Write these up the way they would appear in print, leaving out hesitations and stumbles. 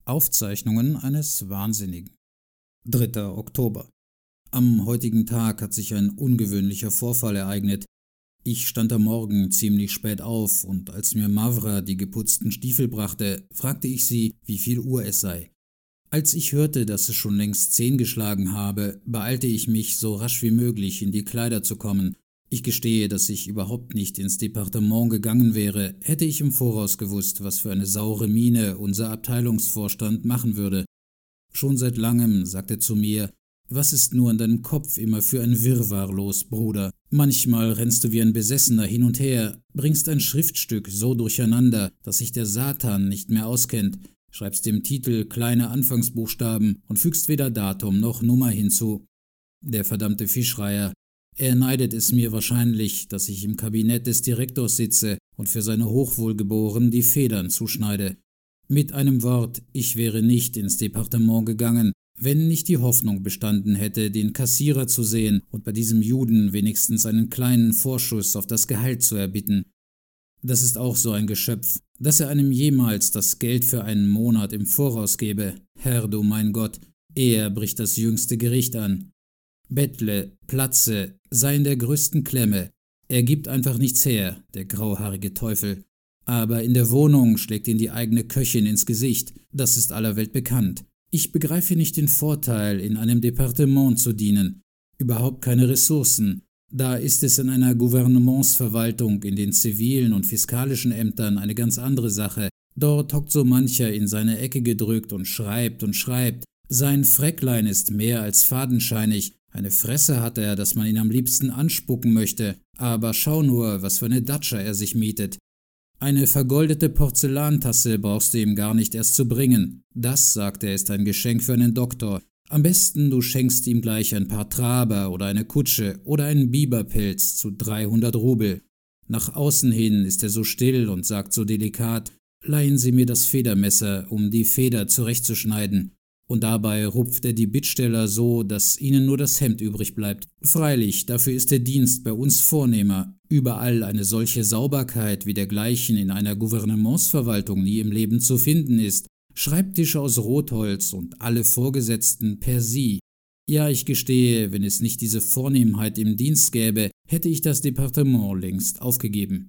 Aufzeichnungen eines Wahnsinnigen. 3. Oktober. Am heutigen Tag hat sich ein ungewöhnlicher Vorfall ereignet. Ich stand am Morgen ziemlich spät auf und als mir Mavra die geputzten Stiefel brachte, fragte ich sie, wie viel Uhr es sei. Als ich hörte, dass es schon längst 10 geschlagen habe, beeilte ich mich, so rasch wie möglich in die Kleider zu kommen. Ich gestehe, dass ich überhaupt nicht ins Departement gegangen wäre, hätte ich im Voraus gewusst, was für eine saure Miene unser Abteilungsvorstand machen würde. Schon seit langem sagt er zu mir: »Was ist nur in deinem Kopf immer für ein Wirrwarr los, Bruder? Manchmal rennst du wie ein Besessener hin und her, bringst ein Schriftstück so durcheinander, dass sich der Satan nicht mehr auskennt, schreibst dem Titel kleine Anfangsbuchstaben und fügst weder Datum noch Nummer hinzu. Der verdammte Fischreiher. Er neidet es mir wahrscheinlich, dass ich im Kabinett des Direktors sitze und für seine Hochwohlgeboren die Federn zuschneide. Mit einem Wort, ich wäre nicht ins Departement gegangen, wenn nicht die Hoffnung bestanden hätte, den Kassierer zu sehen und bei diesem Juden wenigstens einen kleinen Vorschuss auf das Gehalt zu erbitten. Das ist auch so ein Geschöpf, dass er einem jemals das Geld für einen Monat im Voraus gebe. Herr, du mein Gott, er bricht das jüngste Gericht an. Bettle, platze, sei in der größten Klemme. Er gibt einfach nichts her, der grauhaarige Teufel. Aber in der Wohnung schlägt ihn die eigene Köchin ins Gesicht, das ist aller Welt bekannt. Ich begreife nicht den Vorteil, in einem Departement zu dienen. Überhaupt keine Ressourcen. Da ist es in einer Gouvernementsverwaltung, in den zivilen und fiskalischen Ämtern eine ganz andere Sache. Dort hockt so mancher in seine Ecke gedrückt und schreibt und schreibt. Sein Fräcklein ist mehr als fadenscheinig. Eine Fresse hat er, dass man ihn am liebsten anspucken möchte. Aber schau nur, was für eine Datscha er sich mietet. Eine vergoldete Porzellantasse brauchst du ihm gar nicht erst zu bringen. Das, sagt er, ist ein Geschenk für einen Doktor. Am besten du schenkst ihm gleich ein paar Traber oder eine Kutsche oder einen Biberpelz zu 300 Rubel. Nach außen hin ist er so still und sagt so delikat: »Leihen Sie mir das Federmesser, um die Feder zurechtzuschneiden.« Und dabei rupft er die Bittsteller so, dass ihnen nur das Hemd übrig bleibt. Freilich, dafür ist der Dienst bei uns vornehmer. Überall eine solche Sauberkeit wie dergleichen in einer Gouvernementsverwaltung nie im Leben zu finden ist. Schreibtische aus Rotholz und alle Vorgesetzten per Sie. Ja, ich gestehe, wenn es nicht diese Vornehmheit im Dienst gäbe, hätte ich das Departement längst aufgegeben.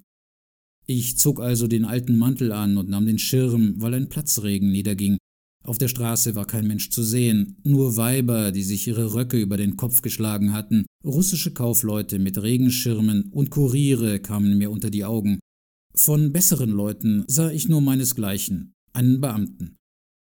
Ich zog also den alten Mantel an und nahm den Schirm, weil ein Platzregen niederging. Auf der Straße war kein Mensch zu sehen, nur Weiber, die sich ihre Röcke über den Kopf geschlagen hatten, russische Kaufleute mit Regenschirmen und Kuriere kamen mir unter die Augen. Von besseren Leuten sah ich nur meinesgleichen, einen Beamten.